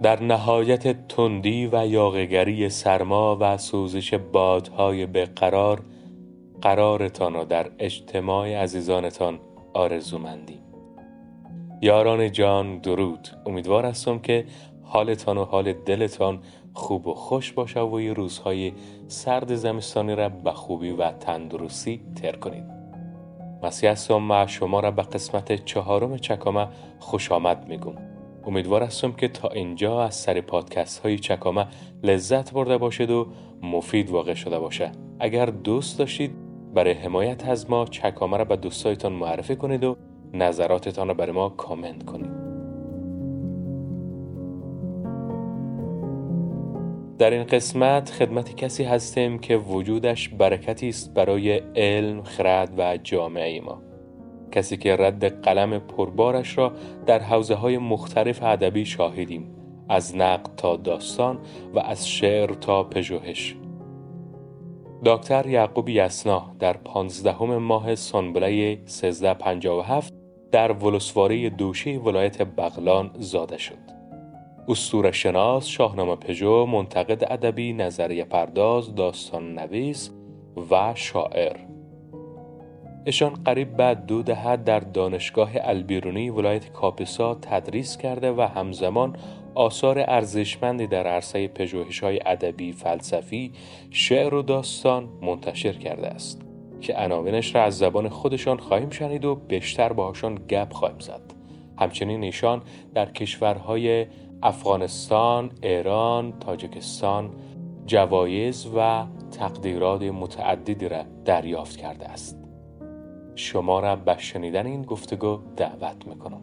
در نهایت تندی و یاغه‌گری سرما و سوزش بادهای بیقرار قرارتان را در اجتماع عزیزانتان آرزومندیم. یاران جان درود. امیدوار هستم که حالتان و حال دلتان خوب و خوش باشه و این روزهای سرد زمستانی را به خوبی و تندرستی تر کنید. مسیح هستم و شما را به قسمت 4 چکامه خوش آمد میگم. امیدوار هستم که تا اینجا از سر پادکست های چکامه لذت برده باشید و مفید واقع شده باشه. اگر دوست داشتید برای حمایت از ما چکامه را به دوستایتان معرفی کنید و نظراتتان را برای ما کامنت کنید. در این قسمت خدمت کسی هستیم که وجودش برکتی است برای علم، خرد و جامعه ما. کسی که رد قلم پربارش را در حوزه‌های مختلف ادبی شاهدیم، از نقد تا داستان و از شعر تا پژوهش. دکتر یعقوب یسنا در 15 ماه سنبله 1357 در ولسواری دوشی ولایت بغلان زاده شد. اسطوره‌شناس، شاهنامه پژو، منتقد ادبی، نظریه پرداز، داستان نویس و شاعر. ایشان قریب به 2 دهه در دانشگاه البیرونی ولایت کاپیسا تدریس کرده و همزمان آثار ارزشمندی در عرصه پژوهش‌های ادبی، فلسفی، شعر و داستان منتشر کرده است که عناوینش را از زبان خودشان خواهیم شنید و بیشتر باهاشان گپ خواهیم زد. همچنین ایشان در کشورهای افغانستان، ایران، تاجیکستان جوایز و تقدیرات متعددی را دریافت کرده است. شما را به شنیدن این گفتگو دعوت میکنم.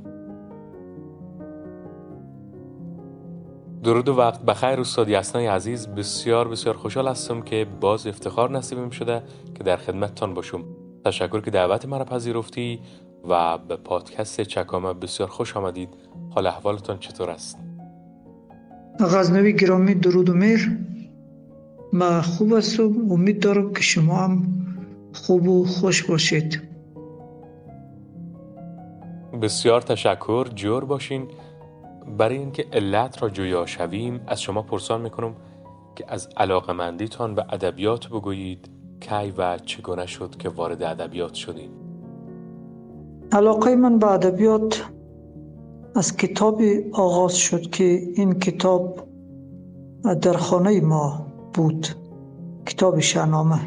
درود و وقت بخیر استاد یسنای عزیز. بسیار خوشحال هستم که باز افتخار نصیبم شده که در خدمتتان باشم. تشکر که دعوت مرا پذیرفتی و به پادکست چکامه بسیار خوش آمدید. حال احوالتان چطور است؟ غزنوی گرامی درود و مهر. من خوب هستم. امید دارم که شما هم خوب و خوش باشید. بسیار تشکر. جور باشین. برای اینکه علت را جویا شویم از شما پرسان میکنم که از علاقه‌مندیتان به ادبیات بگویید. کی و چگونه شد که وارد ادبیات شدید؟ علاقه من به ادبیات از کتاب آغاز شد که این کتاب در خانه ما بود، کتاب شاهنامه.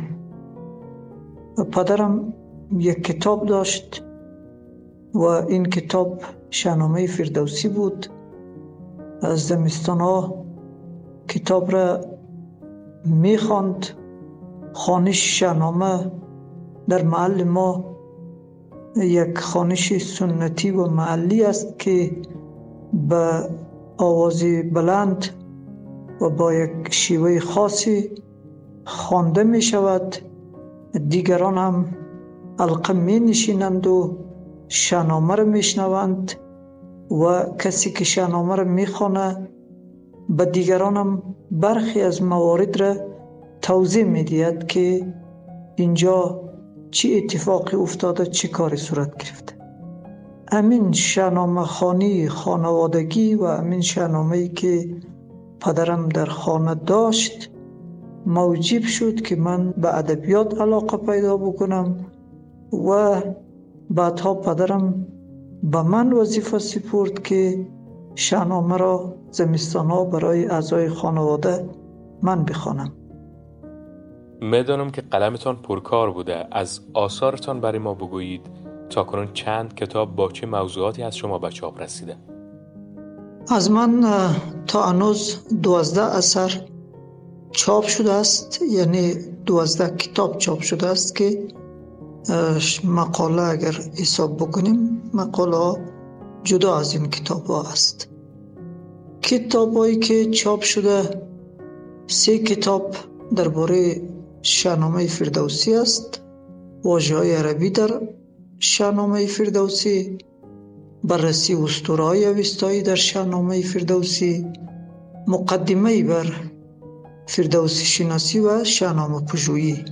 پدرم یک کتاب داشت و این کتاب شاهنامه فردوسی بود. از زمستان ها کتاب را میخواند. خوانش شاهنامه در محل ما یک خوانش سنتی و محلی است که به آواز بلند و با یک شیوه خاصی خوانده می شود. دیگران هم حلقه می نشینند و شاهنامه را می شنوند و کسی که شاهنامه را می خوانه به دیگران هم برخی از موارد را توضیح می دهد که اینجا چه اتفاقی افتاده، چه کاری صورت گرفته. همین شاهنامه خوانی خانوادگی و همین شاهنامه‌ای که پدرم در خانه داشت موجب شد که من به ادبیات علاقه پیدا بکنم و بعدها پدرم به من وظیفه سپرد که شاهنامه را زمستان‌ها برای اعضای خانواده من بخوانم. میدانم که قلمتان پرکار بوده. از آثارتان برای ما بگویید. تا کنون چند کتاب با چه موضوعاتی از شما به چاپ رسیده؟ از من تا هنوز 12 اثر چاپ شده است، یعنی 12 کتاب چاپ شده است که مقاله اگر حساب بکنیم مقاله ها جدا از این کتاب ها است. کتاب هایی که چاپ شده 3 کتاب درباره شاهنامه فردوسی است. واژه های عربی در شاهنامه فردوسی، بررسی اسطوره‌های اوستایی در شاهنامه فردوسی، مقدمه بر فردوسی شناسی و شاهنامه پژویی.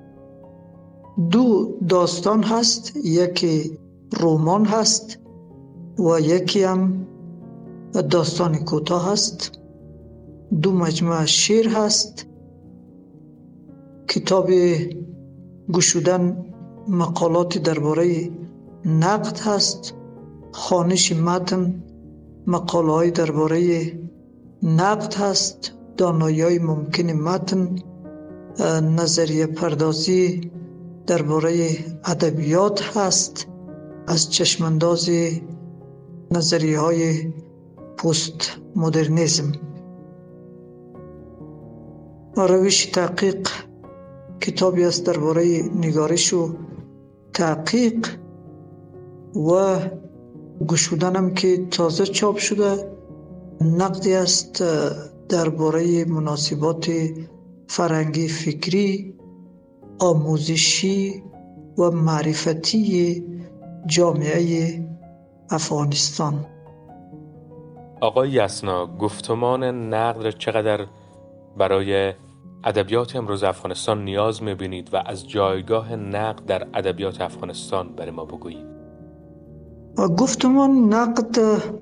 2 داستان هست، یکی رمان هست و یکی هم داستان کوتاه هست، 2 مجموعه شعر هست، کتاب گشودن مقالات درباره نقد هست، خوانش متن مقاله‌های درباره نقد هست، دانایی‌های ممکن متن، نظریه پردازی درباره ادبیات هست از چشمانداز نظریه‌های پست مدرنیسم. روش تحقیق کتابی است درباره نگارش و تحقیق، و گشودنم که تازه چاپ شده نقدی است درباره مناسبات فرهنگی، فکری، آموزشی و معرفتی جامعه افغانستان. آقای یسنا، گفتمان نقد را چقدر برای ادبیات امروز افغانستان نیاز می‌بینید و از جایگاه نقد در ادبیات افغانستان برای ما بگویید؟ گفتمان نقد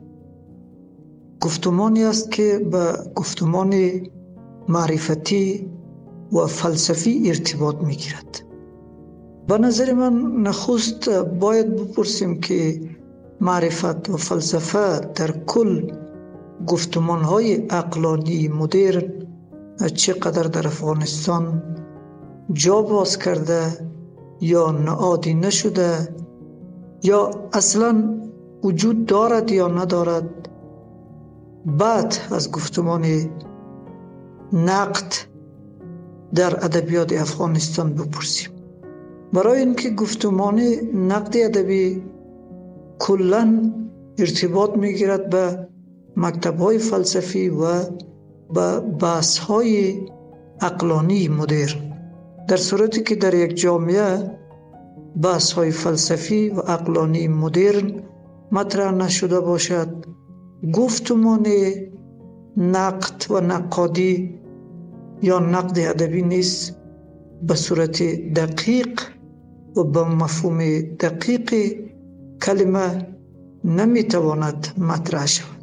گفتمانی است که به گفتمان معرفتی و فلسفی ارتباط می‌گیرد. به نظر من نخست باید بپرسیم که معرفت و فلسفه در کل گفتمان‌های عقلانی مدرن چقدر در افغانستان جا باز کرده یا نهادی نشده، یا اصلا وجود دارد یا ندارد. بعد از گفتمان نقد در ادبیات افغانستان بپرسیم. برای اینکه گفتمان نقد ادبی کلاً ارتباط میگیرد به مکتب‌های فلسفی و به بحث‌های عقلانی مدرن، در صورتی که در یک جامعه بحث‌های فلسفی و عقلانی مدرن مطرح نشده باشد، گفتمان نقد و نقادی یا نقد ادبی نیز به صورت دقیق و به مفهوم دقیق کلمه نمیتواند مطرح شود.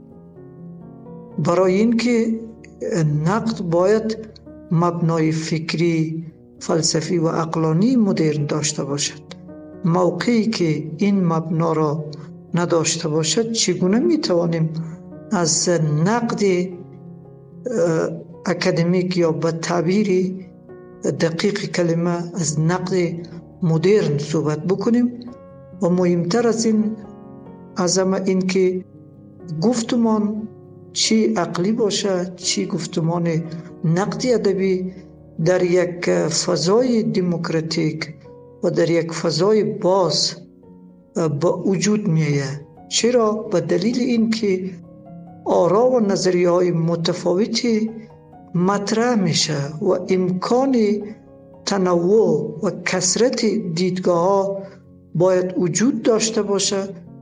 برای اینکه نقد باید مبنای فکری، فلسفی و عقلانی مدرن داشته باشد. موقعی که این مبنا را نداشته باشد، چگونه میتوانیم از نقد اکادمیک یا به تعبیر دقیق کلمه از نقد مدرن صحبت بکنیم؟ و مهمتر از این که گفتمان چی عقلی باشه، چی گفتمان نقد ادبی در یک فضای دموکراتیک و در یک فضای باز با وجود میآید. چرا؟ به دلیل اینکه آرا و نظریه های متفاوتی مطرح میشه و امکان تنوع و کثرت دیدگاه ها باید وجود داشته باشه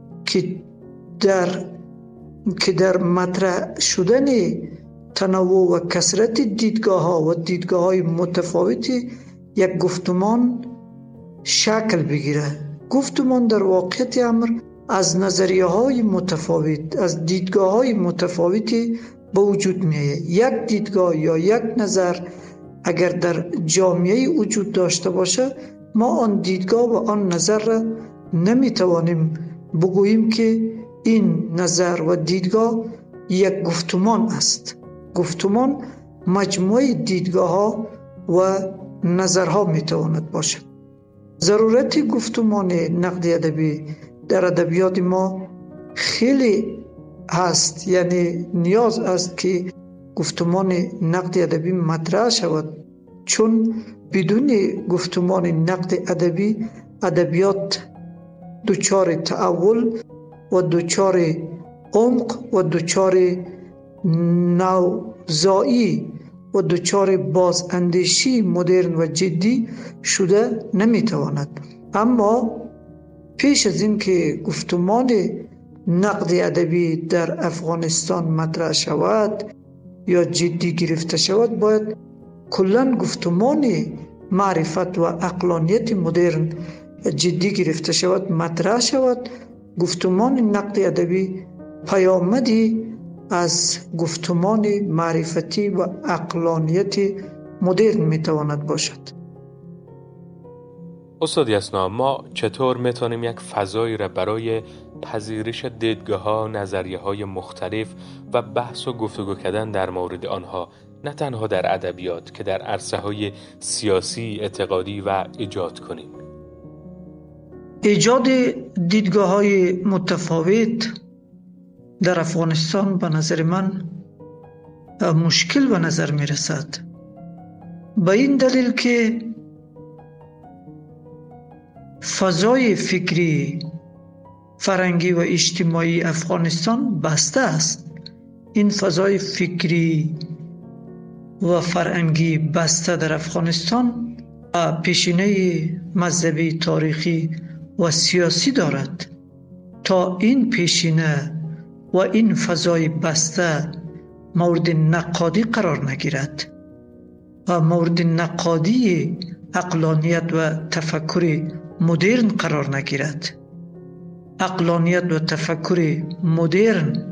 که در مطرح شدن تنوع و کثرت دیدگاه ها و دیدگاه های متفاوتی یک گفتمان شکل بگیره. گفتمان در واقعیت امر از نظریه های متفاوت، از دیدگاه های متفاوتی به وجود میآید. یک دیدگاه یا یک نظر اگر در جامعه وجود داشته باشه، ما آن دیدگاه و آن نظر را نمیتوانیم بگوییم که این نظر و دیدگاه یک گفتمان است. گفتمان مجموعه دیدگاه ها و نظرها میتواند باشد. ضرورت گفتمان نقد ادبی در ادبیات ما خیلی هست، یعنی نیاز است که گفتمان نقد ادبی مطرح شود، چون بدون گفتمان نقد ادبی ادبیات دچار تحول و دچار عمق و دچار نوزایی و دچار بازاندیشی مدرن و جدی شده نمیتواند. اما پیش از این که گفتمان نقد ادبی در افغانستان مطرح شود یا جدی گرفته شود، باید کلاً گفتمان معرفت و عقلانیت مدرن جدی گرفته شود، مطرح شود. گفتمان نقد ادبی پیامدی از گفتمان معرفتی و عقلانیت مدرن میتواند باشد. استاد یسنا، ما چطور میتونیم یک فضایی را برای پذیرش دیدگاه‌ها، نظریه‌های مختلف و بحث و گفتگو کردن در مورد آنها، نه تنها در ادبیات که در عرصه‌های سیاسی، اعتقادی و ایجاد کنیم؟ ایجاد دیدگاه‌های متفاوت در افغانستان به نظر من مشکل به نظر می رسد. به این دلیل که فضای فکری، فرهنگی و اجتماعی افغانستان بسته است. این فضای فکری و فرهنگی بسته در افغانستان پیشینه مذهبی، تاریخی و سیاسی دارد. تا این پیشینه و این فضای بسته مورد نقادی قرار نگیرد و مورد نقادی عقلانیت و تفکر مدرن قرار نگیرد، عقلانیت و تفکر مدرن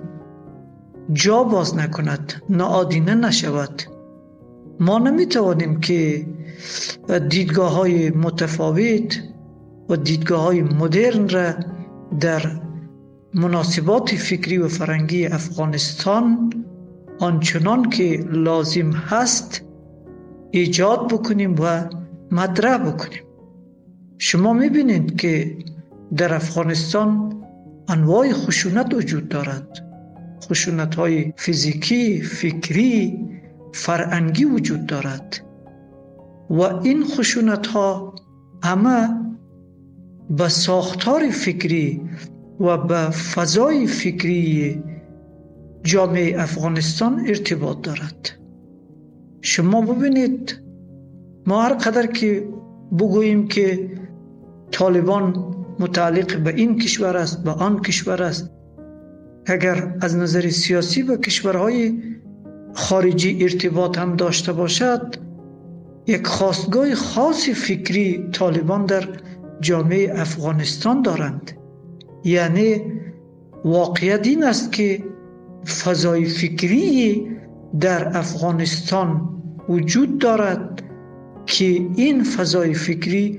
جا باز نکند، ناآدینه نشود، ما نمیتوانیم که دیدگاه‌های متفاوت و دیدگاه‌های مدرن را در مناسبات فکری و فرهنگی افغانستان آنچنان که لازم هست ایجاد بکنیم و مطرح بکنیم. شما میبینید که در افغانستان انواع خشونت وجود دارد، خشونت‌های فیزیکی، فکری، فرهنگی وجود دارد و این خشونت‌ها همه به ساختار فکری و به فضای فکری جامعه افغانستان ارتباط دارد. شما ببینید ما هر قدر که بگوییم که طالبان متعلق به این کشور است، به آن کشور است، اگر از نظر سیاسی با کشورهای خارجی ارتباط هم داشته باشد، یک خاستگاه خاص فکری طالبان در جامعه افغانستان دارند. یعنی واقعیت این است که فضای فکری در افغانستان وجود دارد که این فضای فکری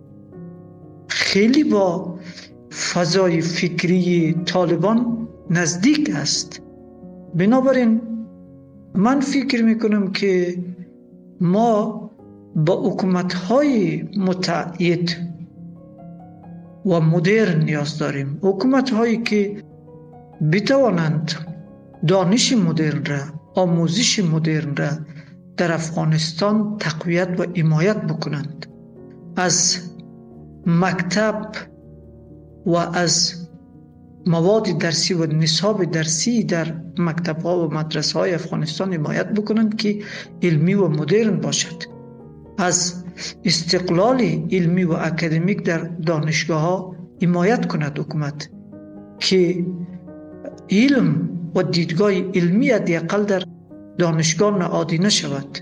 خیلی با فضای فکری طالبان نزدیک است. بنابراین من فکر میکنم که ما با حکومت‌های متعهد و مدرن نیاز داریم، حکومت‌هایی که بتوانند دانش مدرن را، آموزش مدرن را در افغانستان تقویت و حمایت بکنند. از مکتب و از مواد درسی و نصاب درسی در مکتب‌ها و مدرسه‌های افغانستان حمایت بکنند که علمی و مدرن باشد. از استقلال علمی و اکادمیک در دانشگاه‌ها حمایت کند حکومت که علم و دیدگاه علمی حداقل در دانشگاه نهادینه شود.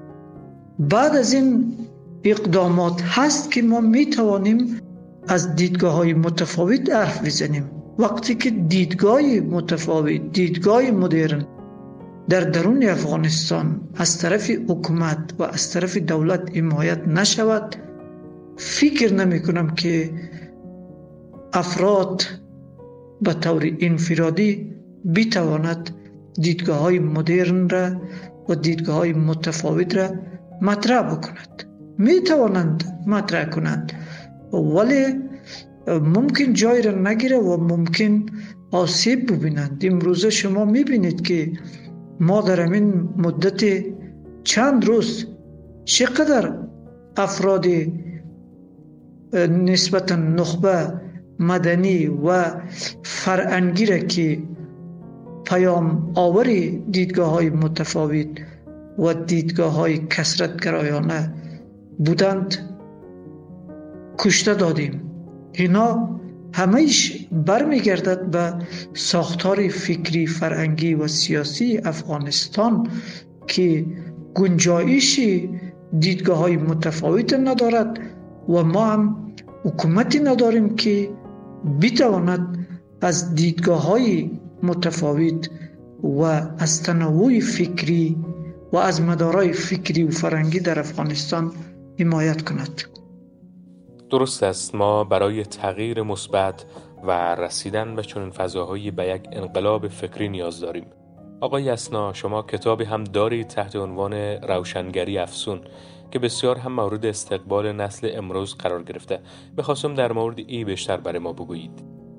بعد از این اقدامات هست که ما می توانیم از دیدگاه‌های متفاوت حرف بزنیم. وقتی که دیدگاه متفاوت، دیدگاه مدرن در درون افغانستان از طرف حکومت و از طرف دولت حمایت نشود، فکر نمی کنم که افراد به طور انفرادی بتواند دیدگاه‌های مدرن را و دیدگاه‌های متفاوت را مطرح بکند. می توانند مطرح کنند ولی ممکن جای را نگیره و ممکن آسیب ببینند. امروزه شما می بینید که ما در همین مدت چند روز چقدر افراد نسبتا نخبه، مدنی و فرهنگی را که پیام آوری دیدگاه‌های متفاوت و دیدگاه‌های کثرت‌گرایانه بودند کشته دادیم. اینا همه‌اش برمیگردد به ساختار فکری، فرهنگی و سیاسی افغانستان که گنجایش دیدگاه‌های متفاوت ندارد و ما هم حکومتی نداریم که بتواند از دیدگاه‌های متفاوت و از تنوع فکری و از مدارای فکری و فرهنگی در افغانستان حمایت کند. درست است، ما برای تغییر مثبت و رسیدن به چنین فضاهایی به یک انقلاب فکری نیاز داریم. آقای یسنا، شما کتابی هم دارید تحت عنوان روشنگری افسون که بسیار هم مورد استقبال نسل امروز قرار گرفته. می‌خواستم در مورد این بیشتر برای ما بگویید.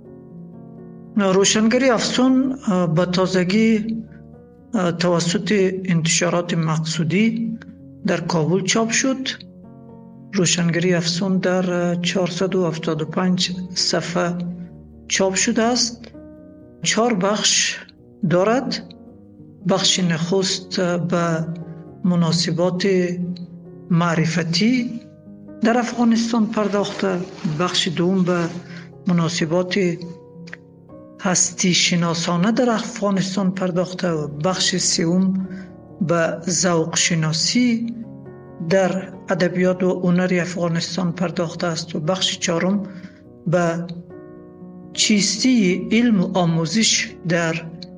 روشنگری افسون به تازگی توسط انتشارات مقصودی در کابل چاپ شد. روشنگری افسون در 475 صفحه چاپ شده است. 4 بخش دارد. بخش نخست به مناسبات معرفتی در افغانستان پرداخته، بخش دوم به مناسبات هستی شناسانه در افغانستان پرداخته و بخش سوم به ذوق شناسی در ادبیات و هنر افغانستان پرداخته است و بخش چهارم به چیستی علم و آموزش در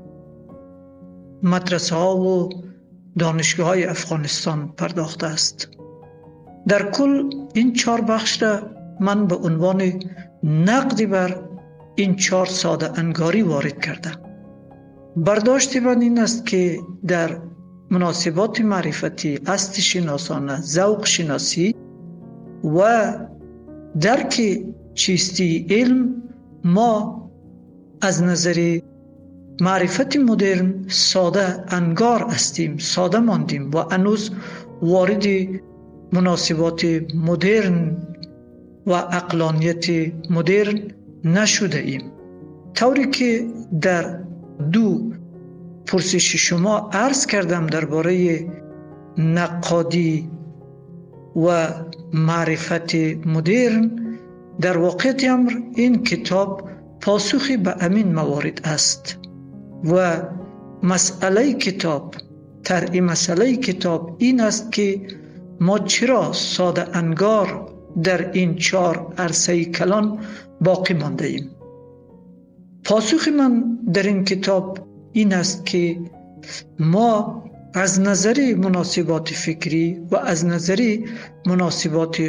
مدرسه ها و دانشگاه های افغانستان پرداخته است. در کل این 4 بخش را من به عنوان نقدی بر این 4 ساده انگاری وارد کردم. برداشت من این است که در مناسبات معرفتی، هستی شناسانه، ذوق شناسی و درک چیستی علم ما از نظر معرفت مدرن ساده انگار هستیم، ساده ماندیم و هنوز وارد مناسبات مدرن و عقلانیت مدرن نشده ایم. طوری که در 2 پرسش شما عرض کردم درباره نقادی و معرفت مدرن، در واقعیت امر این کتاب پاسخی به همین موارد است و مسئله کتاب، طرح مسئله کتاب این است که ما چرا ساده انگار در این 4 عرصه کلان باقی مانده ایم. پاسخ من در این کتاب این است که ما از نظر مناسبات فکری و از نظر مناسبات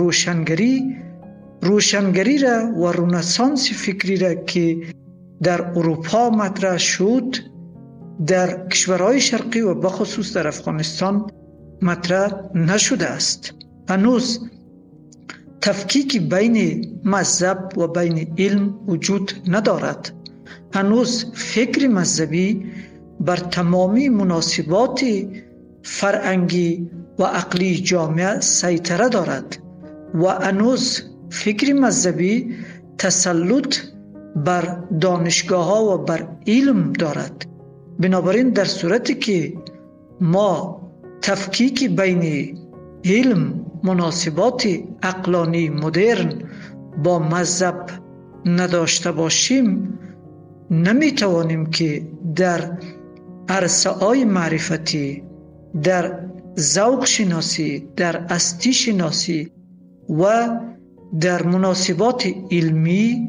روشنگری را و رنسانس فکری را که در اروپا مطرح شد در کشورهای شرقی و بخصوص در افغانستان مطرح نشده است. هنوز تفکیک بین مذهب و بین علم وجود ندارد. هنوز فکر مذهبی بر تمامی مناسبات فرهنگی و عقلی جامعه سیطره دارد و هنوز فکر مذهبی تسلط بر دانشگاه ها و بر علم دارد. بنابراین در صورتی که ما تفکیک بین علم، مناسبات عقلانی مدرن با مذهب نداشته باشیم، نمیتوانیم که در عرصه های معرفتی، در ذوق شناسی، در هستی شناسی و در مناسبات علمی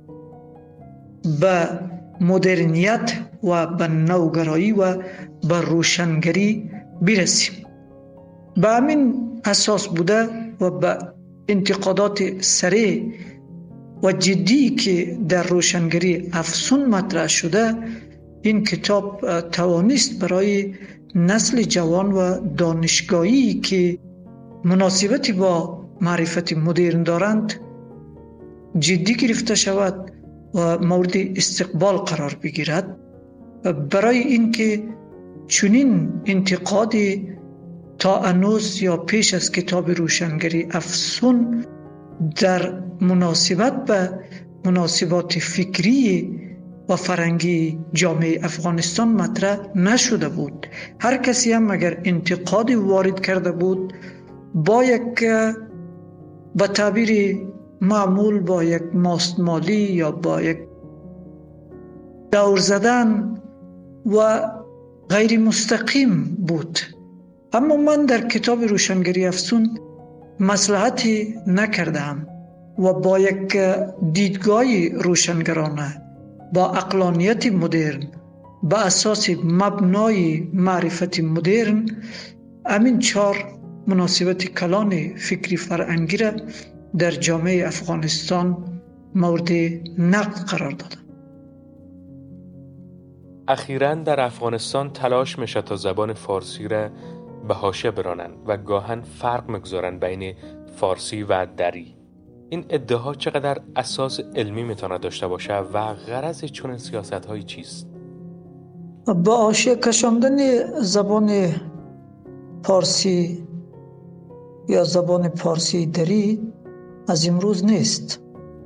به مدرنیت و به نوگرایی و به روشنگری برسیم. به همین اساس بوده و به انتقادات سریع و جدی که در روشنگری افسون مطرح شده، این کتاب توانست برای نسل جوان و دانشگاهی که مناسبتی با معرفت مدرن دارند جدی گرفته شود و مورد استقبال قرار بگیرد. برای اینکه چنین انتقادی تا هنوز یا پیش از کتاب روشنگری افسون در مناسبت به مناسبات فکری و فرهنگی جامعه افغانستان مطرح نشده بود. هر کسی هم اگر انتقادی وارد کرده بود با یک به تعبیر معمول با یک ماستمالی یا با یک دور زدن و غیر مستقیم بود. اما من در کتاب روشنگری افسون مصلحتی نکردم و با یک دیدگاه روشنگرانه، با عقلانیت مدرن، با اساس مبنای معرفت مدرن، همین 4 مناسبت کلان فکری فرهنگی را در جامعه افغانستان مورد نقد قرار دادند. اخیراً در افغانستان تلاش میشه تا زبان فارسی را به حاشیه برانند و گاهن فرق میگذارند بین فارسی و دری. این ادعا چقدر اساس علمی میتونه داشته باشه و غرض چنین سیاست‌هایی چیست؟ با حاشیه کشاندن زبان فارسی یا زبان فارسی دری از امروز نیست.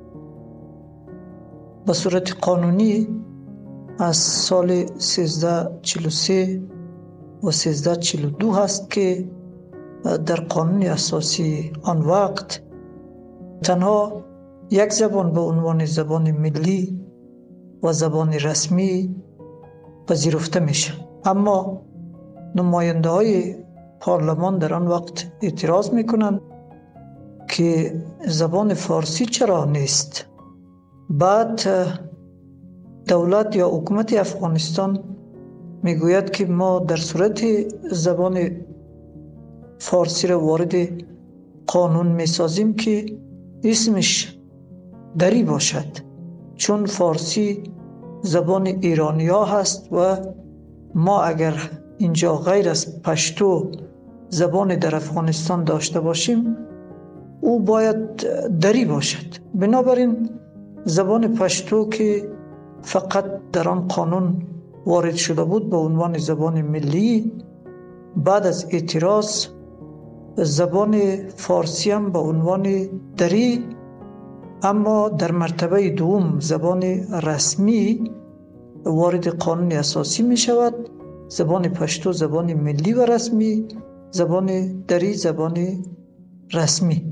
به صورت قانونی از سال 1343 و 1342 هست که در قانون اساسی آن وقت تنها یک زبان به عنوان زبان ملی و زبان رسمی پذیرفته میشه. اما نماینده های پارلمان در آن وقت اعتراض میکنند که زبان فارسی چرا نیست. بعد دولت یا حکومت افغانستان میگوید که ما در صورت زبان فارسی را وارد قانون میسازیم که اسمش دری باشد، چون فارسی زبان ایرانیا هست و ما اگر اینجا غیر از پشتو زبان در افغانستان داشته باشیم او باید دری باشد. بنابراین زبان پشتو که فقط در آن قانون وارد شده بود به عنوان زبان ملی، بعد از اعتراض زبان فارسی هم به عنوان دری، اما در مرتبه دوم زبان رسمی وارد قانون اساسی می شود. زبان پشتو زبان ملی و رسمی، زبان دری زبان رسمی.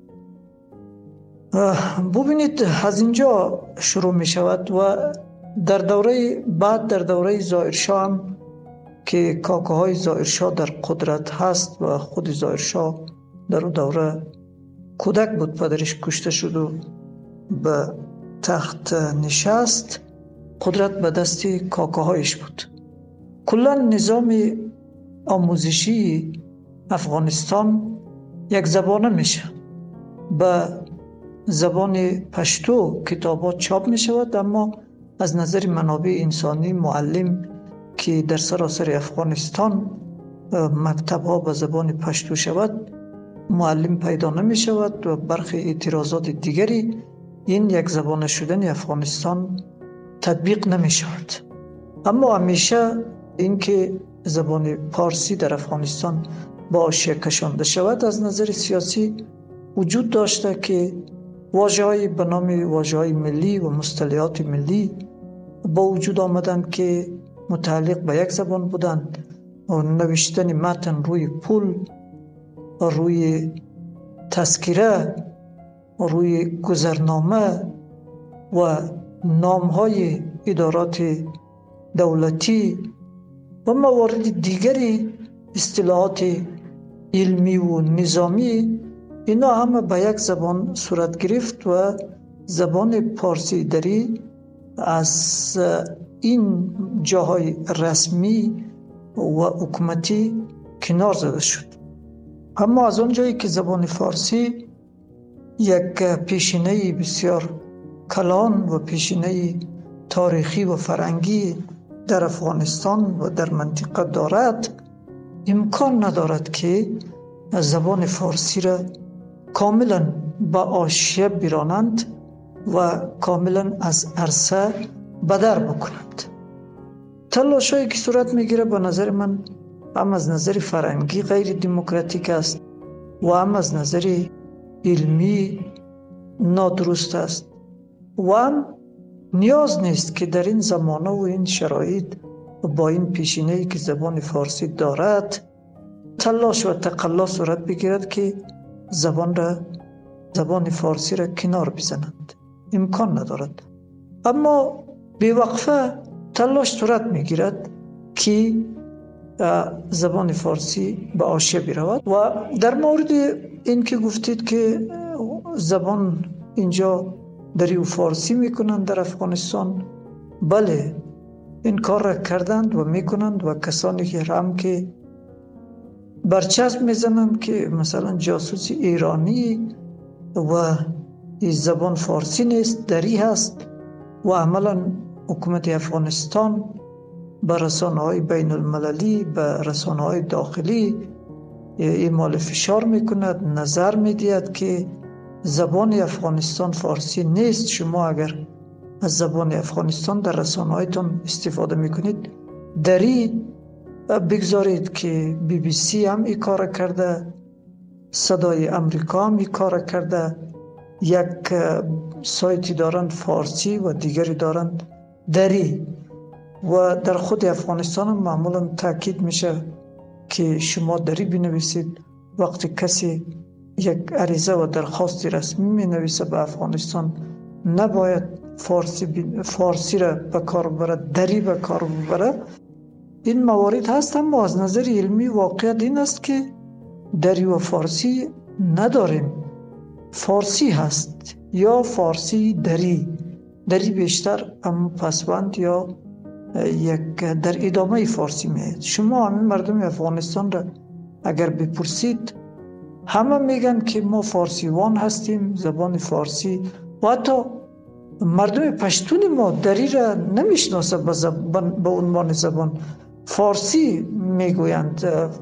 ببینید از اینجا شروع می شود و در دوره بعد، در دوره ظاهرشاه هم که کاکاهای ظاهرشاه در قدرت هست و خود ظاهرشاه در اون دوره کودک بود، پدرش کشته شد و به تخت نشست، قدرت به دست کاکاهایش بود. کلا نظام آموزشی افغانستان یک زبانه میشه. به زبان پشتو کتابات چاپ می شود، اما از نظر منابع انسانی معلم که در سراسر افغانستان مکتب ها به زبان پشتو شود معلم پیدا نمی شود و برخی اعتراضات دیگری این یک زبانه شدن افغانستان تطبیق نمی شود. اما همیشه اینکه زبان فارسی در افغانستان با حاشیه کشانده شود از نظر سیاسی وجود داشته که واژه‌های به نام واژه‌های ملی و مصطلحات ملی با وجود آمدند که متعلق به یک زبان بودند. نوشتن متن روی پول، روی تذکره، روی گذرنامه و نام‌های ادارات دولتی و موارد دیگری، اصطلاحات علمی و نظامی، اینا همه به یک زبان صورت گرفت و زبان فارسی دری از این جاهای رسمی و حکومتی کنار زده شد. اما از اونجایی که زبان فارسی یک پیشینه بسیار کلان و پیشینه تاریخی و فرهنگی در افغانستان و در منطقه دارد، امکان ندارد که زبان فارسی را کاملا با حاشیه برانند و کاملا از عرصه بدر بکنند. تلاشایی که صورت میگیره به نظر من هم از نظر فرهنگی غیر دموکراتیک است و هم از نظر علمی نادرست است و هم نیاز نیست که در این زمانه و این شرایط و با این پیشینه‌ای که زبان فارسی دارد تلاش و تقلا صورت بگیرد که زبان فارسی را کنار بزنند. امکان ندارد. اما بی‌وقفه تلاش صورت میگیرد که زبان فارسی به حاشیه برود. و در مورد این که گفتید که زبان اینجا دری و فارسی میکنند در افغانستان، بله این کار را کردند و میکنند و کسانی که هم که برچسب میزنند که مثلا جاسوس ایرانی و این زبان فارسی نیست، دری هست و عملا حکومت افغانستان به رسانه‌های بین المللی، به رسانه‌های داخلی اعمال فشار میکند، نظر میدهد که زبان افغانستان فارسی نیست. شما اگر از زبان افغانستان در رسانه‌هایتان استفاده میکنید دری بگذارید که بی بی سی هم این کار کرده، صدای امریکا هم این کار کرده، یک سایتی دارند فارسی و دیگری دارند دری و در خود افغانستان هم معمولا تاکید میشه که شما دری بنویسید. وقتی کسی یک عریضه و درخواستی رسمی می نویسه به افغانستان نباید فارسی را به کار ببره، دری به کار ببره. این موارد هست، اما از نظر علمی واقعیت این است که دری و فارسی نداریم. فارسی هست یا فارسی دری بیشتر هم پسوند یا یک در ادامه فارسی میاد. شما همین مردم افغانستان را اگر بپرسید همه میگن که ما فارسیوان هستیم، زبان فارسی، و حتی مردم پشتون ما دری را نمیشناسه به عنوان زبان فارسی میگویند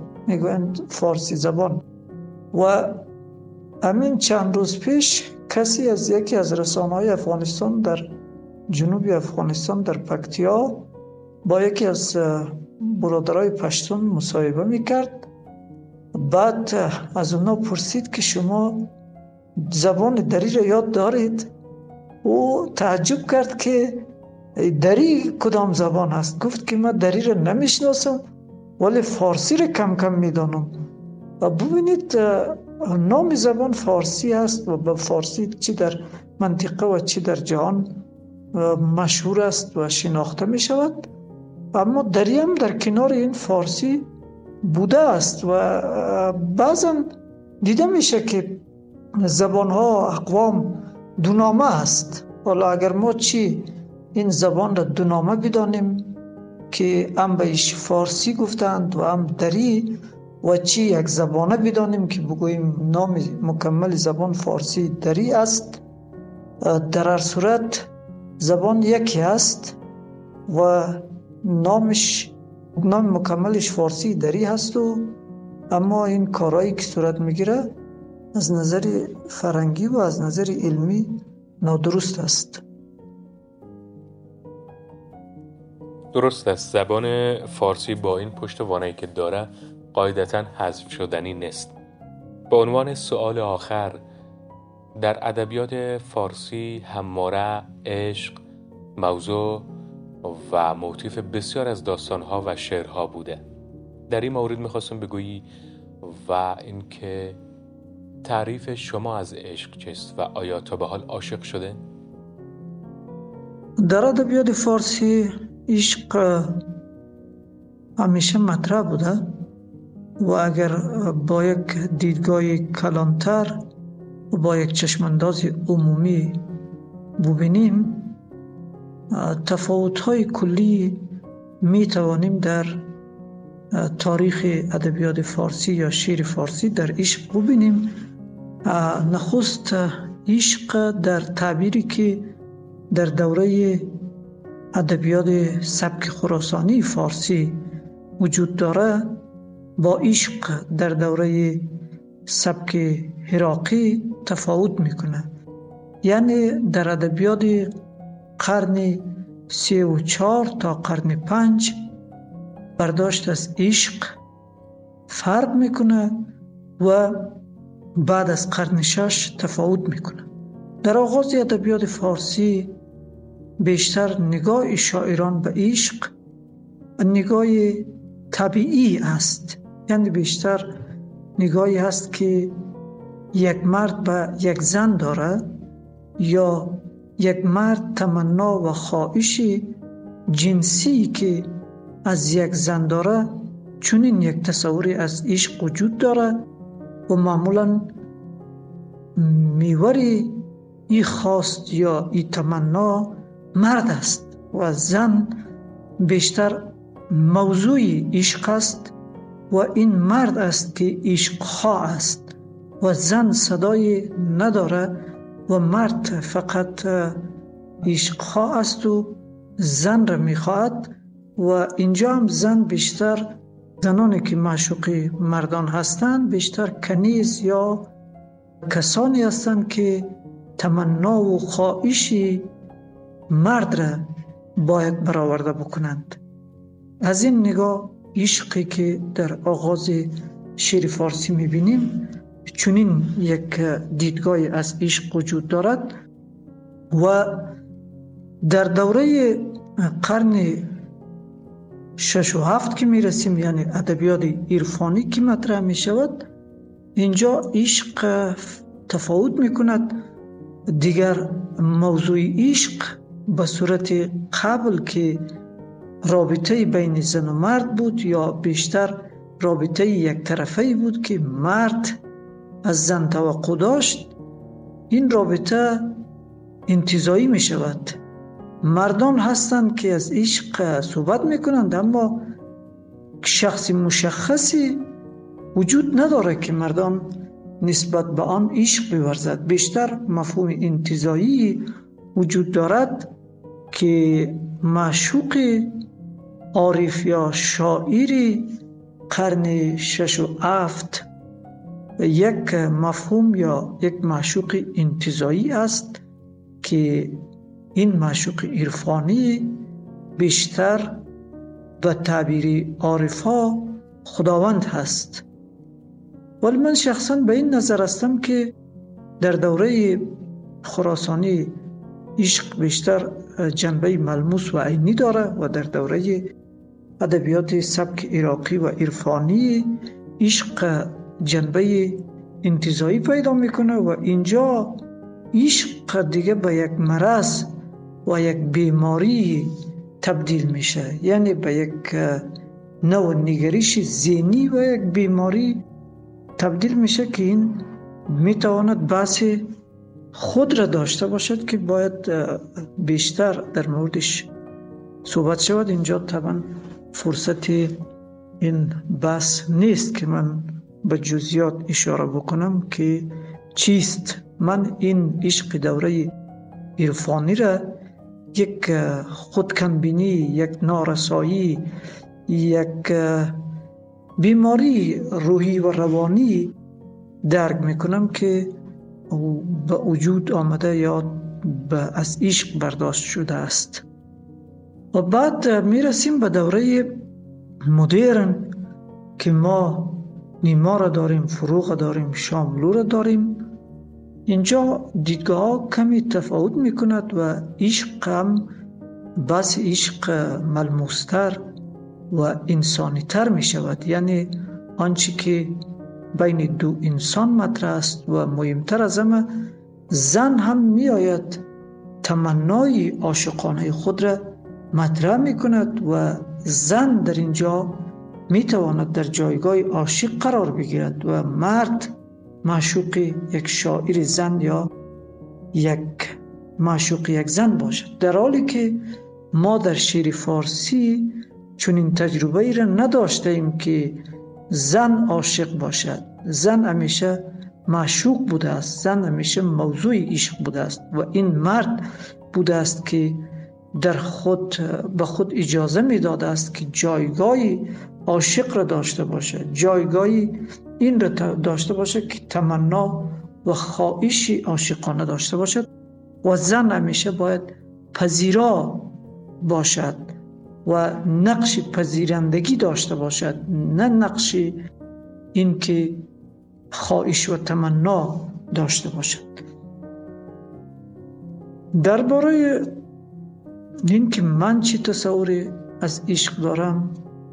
فارسی زبان. و همین چند روز پیش کسی از یکی از رسانه‌های افغانستان در جنوب افغانستان در پکتیا با یکی از برادرای پشتون مصاحبه میکرد. بعد از اونا پرسید که شما زبان دری را یاد دارید؟ او تعجب کرد که دری کدام زبان هست؟ گفت که من دری را نمیشناسم ولی فارسی را کم کم میدانم. و ببینید نام زبان فارسی هست و به فارسی چی در منطقه و چی در جهان مشهور است و شناخته می شود، اما دری هم در کنار این فارسی بوده است و بعضا دیده میشه که زبان ها اقوام دونامه است. حالا اگر ما چی این زبان را دونامه بدانیم که هم بهش فارسی گفتند و هم دری، و چی یک زبانه بدانیم که بگوییم نام مکمل زبان فارسی دری است، در هر صورت زبان یکی است و نام مکملش فارسی دری هست. و اما این کارهایی که صورت میگیره از نظر فرنگی و از نظر علمی نادرست است. درست است، زبان فارسی با این پشتوانه‌ای که داره قاعدتاً حذف شدنی نیست. به عنوان سوال آخر، در ادبیات فارسی همواره عشق موضوع و موتیف بسیار از داستانها و شعرها بوده. در این مورد میخواستم بگویی و اینکه تعریف شما از عشق چیست و آیا تا به حال عاشق شده؟ در ادبیات فارسی عشق همیشه مطرح بوده و اگر با یک دیدگاه کلانتر و با یک چشمانداز عمومی ببینیم، تفاوت‌های کلی می توانیم در تاریخ ادبیات فارسی یا شعر فارسی در عشق ببینیم. نخست عشق در تعبیری که در دوره ادبیات سبک خراسانی فارسی وجود داره با عشق در دوره سبک عراقی تفاوت میکنه. یعنی در ادبیات قرن 34 تا قرن 5 برداشت از عشق فرق میکنه و بعد از قرن 6 تفاوت میکنه. در آغاز ادبیات فارسی بیشتر نگاه شاعران به عشق نگاه طبیعی است، یعنی بیشتر نگاهی هست که یک مرد به یک زن داره یا یک مرد تمنا و خواهش جنسی که از یک زن داره، چنین یک تصوری از عشق وجود داره و معمولا میوری ای خواست یا ای تمنا مرد است و زن بیشتر موضوع عشق است و این مرد است که عشق‌خواه است و زن صدای نداره و مرد فقط عشق‌خواه است و زن را می‌خواهد. و اینجا هم زن بیشتر، زنانی که معشوق مردان هستند بیشتر کنیز یا کسانی هستند که تمنا و خواهش مرد را باید برآورده بکنند. از این نگاه عشقی که در آغاز شعر فارسی می‌بینیم چنین یک دیدگاه از عشق وجود دارد و در دوره قرن 6 و 7 که میرسیم، یعنی ادبیات عرفانی که مطرح می شود، اینجا عشق تفاوت می کند. دیگر موضوع عشق به صورت قبل که رابطه بین زن و مرد بود یا بیشتر رابطه یک طرفه بود که مرد از زن توقع داشت، این رابطه انتزاعی می شود. مردان هستند که از عشق صحبت می کنند اما شخص مشخصی وجود نداره که مردان نسبت به آن عشق بورزد. بیشتر مفهوم انتزاعی وجود دارد که معشوق عارف یا شاعر قرن 6 و 7 یک مفهوم یا یک معشوق انتزاعی است که این معشوق عرفانی بیشتر به تعبیر عارفا خداوند هست. ولی من شخصا به این نظر هستم که در دوره خراسانی عشق بیشتر جنبه ملموس و عینی داره و در دوره ادبیات سبک عراقی و عرفانی عشق جنبه انتزاعی پیدا میکنه و اینجا عشق دیگه به یک مرض و یک بیماری تبدیل میشه، یعنی به یک نوع نگریش ذهنی و یک بیماری تبدیل میشه که این میتواند بحث خود را داشته باشد که باید بیشتر در موردش صحبت شود. اینجا طبعا فرصت این بحث نیست که من به جزئیات اشاره بکنم که چیست. من این عشق دوره عرفانی را یک خودکمبینی، یک نارسایی، یک بیماری روحی و روانی درک میکنم که به وجود آمده یا از عشق برداشت شده است. و بعد میرسیم به دوره مدرن که ما نیما را داریم، فروغ داریم، شاملو را داریم. اینجا دیدگاه ها کمی تفاوت میکند و عشق هم بس عشق ملموستر و انسانی تر می شود، یعنی آنچه که بین دو انسان مطرح است و مهمتر از همه زن هم می آید تمنای عاشقانه خود را مطرح می کند و زن در اینجا می تواند در جایگاه عاشق قرار بگیرد و مرد معشوق یک شاعر زن یا یک معشوق یک زن باشد، در حالی که ما در شعر فارسی چون این تجربه ای را نداشته ایم که زن عاشق باشد. زن همیشه معشوق بوده است، زن همیشه موضوع عشق بوده است و این مرد بوده است که در خود به خود اجازه می داده است که جایگاهی عاشق را داشته باشد، جایگاهی این را داشته باشد که تمنا و خواهش عاشقانه داشته باشد و زن همیشه باید پذیرا باشد و نقش پذیرندگی داشته باشد، نه نقش این که خواهش و تمنا داشته باشد. درباره این که من چی تصور از عشق دارم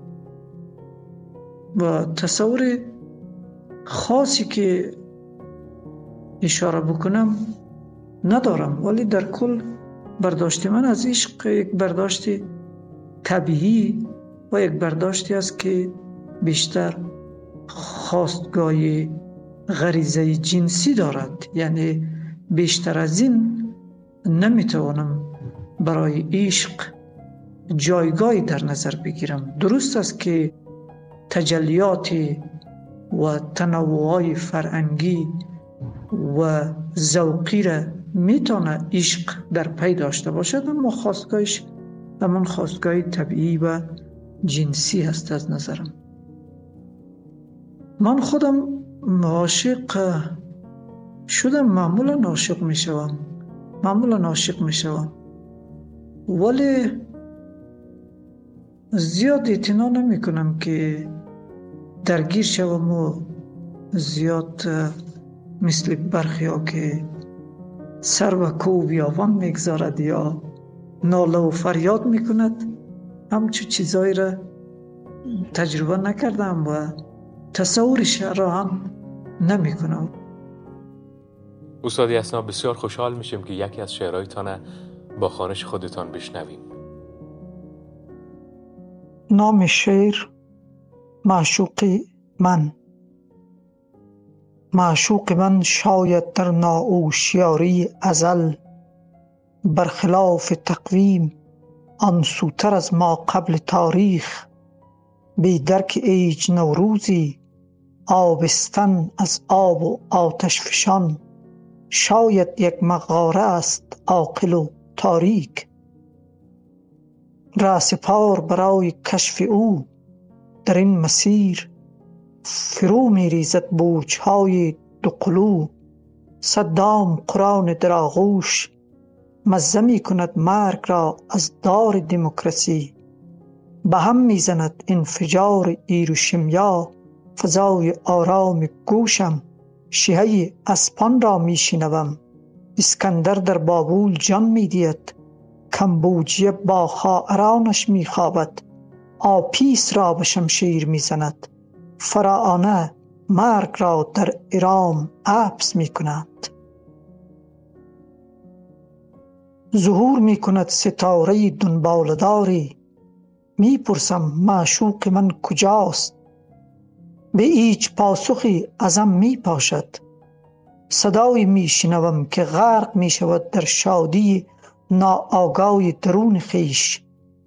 و تصور خاصی که اشاره بکنم ندارم، ولی در کل برداشت من از عشق یک برداشت طبیعی و یک برداشتی است که بیشتر خواستگاه غریزه جنسی دارد، یعنی بیشتر از این نمیتوانم برای عشق جایگاهی در نظر بگیرم. درست است که تجلیات و تنوعهای فرهنگی و ذوقی را میتونه عشق در پی داشته باشد، اما خواستگاهش همون خواستگاه طبیعی و جنسی هست از نظرم. من خودم عاشق شدم، معمولا عاشق میشوم ولی زیاد اعتنا نمی کنم که درگیر شوم و زیاد مثل برخی ها که سر و کو بیابان میگذارد یا ناله و فریاد میکند، همچون چیزایی را تجربه نکردم و تصورش را هم نمی کنم. استاد یسنا، بسیار خوشحال میشیم که یکی از شعرهایتان با خوانش خودتان بشنویم. نام شعر معشوق من. معشوق من شاید در ناهوشیاری ازل، برخلاف تقویم آن سوتر از ما قبل تاریخ. بی درک ایج نوروزی آبستن از آب و آتش فشان، شاید یک مغاره است عاقل و تاریک. رأس پار برای کشف او در این مسیر، فرو می ریزد برج‌های دو قلو. صدام قرآن در آغوش مزه می کند مرگ را از دار دموکراسی. به هم می زند انفجار هیروشیما فضای آرام گوشم. شیهه اسپان را می شنوم، اسکندر در بابول جان می دید. کمبوجیه با خواهرانش می خوابد، آپیس را به شمشیر می زند. فراعنه مرگ را در ایران حبس می کنند. ظهور می کند ستاره دنبالداری، می پرسم معشوق من کجاست؟ به هیچ پاسخی ازم می پاشد. صدایی می شنوم که غرق می شود در شادی ناآگاه درون خیش.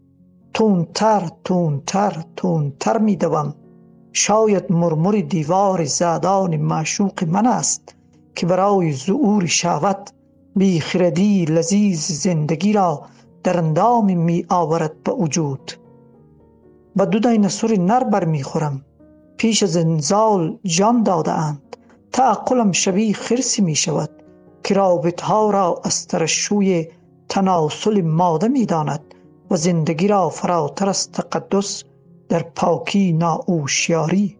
تونتر می دوم. شاید مرمر دیوار زادان معشوق من است که برای ظهور شهوت بیخردی لذیذ زندگی را در اندام می آورد به وجود. با دو دیناسور نر بر می خورم، پیش از انزال جان داده اند. تعقلم شبیه خرسی می شود که رابطها را از ترشوی تناسل ماده می داند و زندگی را فراتر از تقدس در پاکی ناهوشیاری.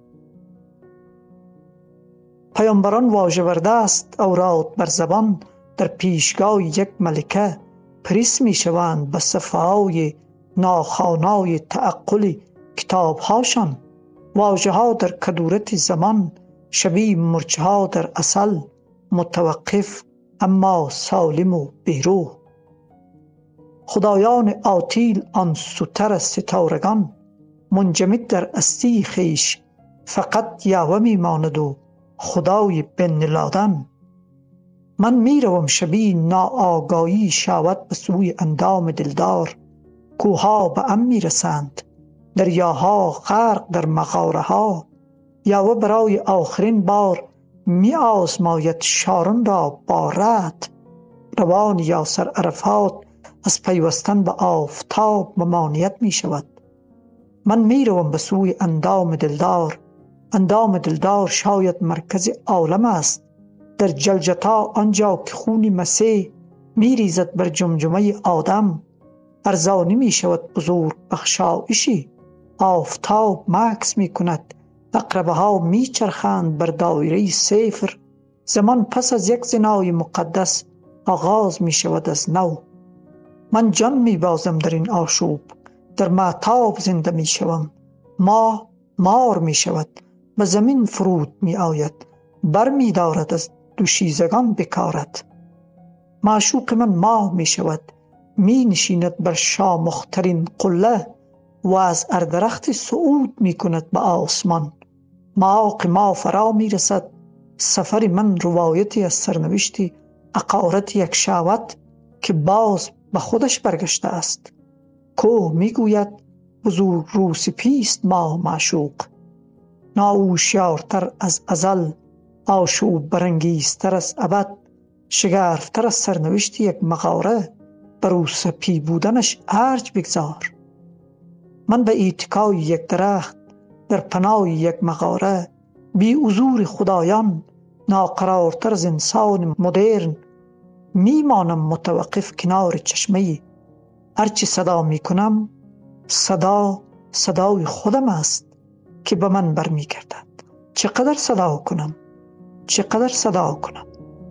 پیامبران واژه ورده است اوراد بر زبان، در پیشگاه یک ملکه پریس می شوند به صفحه‌های ناخوانای تعقل کتابهاشان. واژه ها در کدورت زمان شبیه مرچه ها در عسل، متوقف اما سالم و بیروح. خدایان آتیل آن سوتر ستارگان، منجمد در هستی خویش فقط یهوه می ماند و خدای بن لادن. من می روم شبیه ناآگاهی شهوت به سوی اندام دلدار. کوها به ام می رسند، دریاها غرق در مغاره ها. یهوه برای آخرین بار می آزماید شارون را با رعد. روان یاسر عرفات از پیوستن به آفتاب ممانعت می شود. من می روم به سوی اندام دلدار. اندام دلدار شاید مرکز عالم است، در جلجتا آنجا که خون مسیح می ریزد بر جمجمه آدم. ارزانی می شود بزرگ بخشایشی، آفتاب مکث می کند، عقربه ها می چرخند بر دایره صفر. زمان پس از یک زنای مقدس آغاز می شود از نو. من جان می بازم در این آشوب، در مهتاب زنده می شوم. مار می شود، به زمین فرود می آید، بر می دارد از دوشیزگان بکارد. معشوق من ماه می شود، می نشیند بر شامخترین قله و از اردرخت صعود می کند به آسمان. معاق ما فرا می رسد، سفر من روایتی از سرنوشتی عقارت یک شهوت که باز به خودش برگشته است. کوه میگوید حضور روسپیست ما معشوق. ناهوشیارتر از ازل، آشوب برانگیزتر از ابد. شگرفتر از سرنوشت یک مغاره، بر روسپی بودنش ارج بگذار. من به اتکای یک درخت، در پناه یک مغاره، بی حضور خدایان ناقرارتر از انسان مدرن. میمانم متوقف کنار چشمه. هرچی صدا میکنم صدای خودم است که به من برمیگردد. چقدر صدا کنم.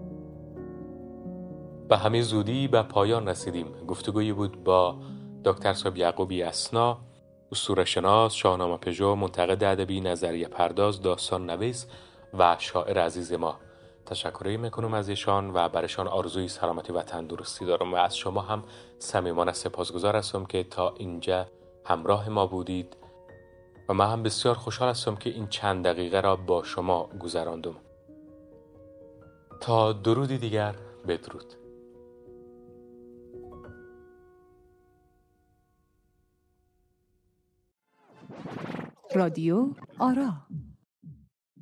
به همین زودی به پایان رسیدیم. گفتگویی بود با دکتر صاحب یعقوبی اسنا، اسطوره‌شناس، شاهنامه‌پژو، منتقد ادبی، نظریه پرداز، داستان نویس و شاعر عزیز ما. تشکری میکنم از ایشان و برایشان آرزوی سلامتی و تندرستی دارم و از شما هم صمیمانه سپاسگزار هستم که تا اینجا همراه ما بودید و من هم بسیار خوشحال هستم که این چند دقیقه را با شما گذراندم. تا درودی دیگر، بدرود. رادیو آرا.